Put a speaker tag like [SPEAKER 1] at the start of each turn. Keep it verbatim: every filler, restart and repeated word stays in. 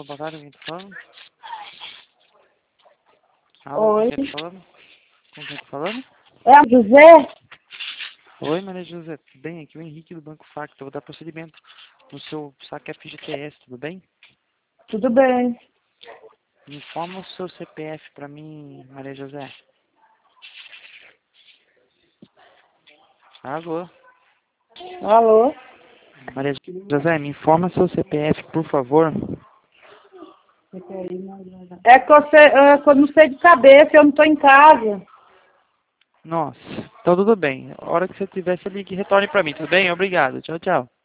[SPEAKER 1] boa tarde, quem tá falando? Alô,
[SPEAKER 2] Oi.
[SPEAKER 1] quem tá falando? Com quem tá falando?
[SPEAKER 2] É a José?
[SPEAKER 1] Oi, Maria José, tudo bem? Aqui é o Henrique do Banco Facto. Eu vou dar procedimento no seu saque F G T S, tudo bem?
[SPEAKER 2] Tudo bem.
[SPEAKER 1] Informa o seu C P F pra mim, Maria José. Alô?
[SPEAKER 2] Alô?
[SPEAKER 1] Maria José, me informa seu C P F, por favor.
[SPEAKER 2] É que eu, sei, é que eu não sei de cabeça, eu não estou em casa.
[SPEAKER 1] Nossa, então tudo bem. A hora que você tiver, você ligue e retorne pra mim, tudo bem? Obrigado. Tchau, tchau.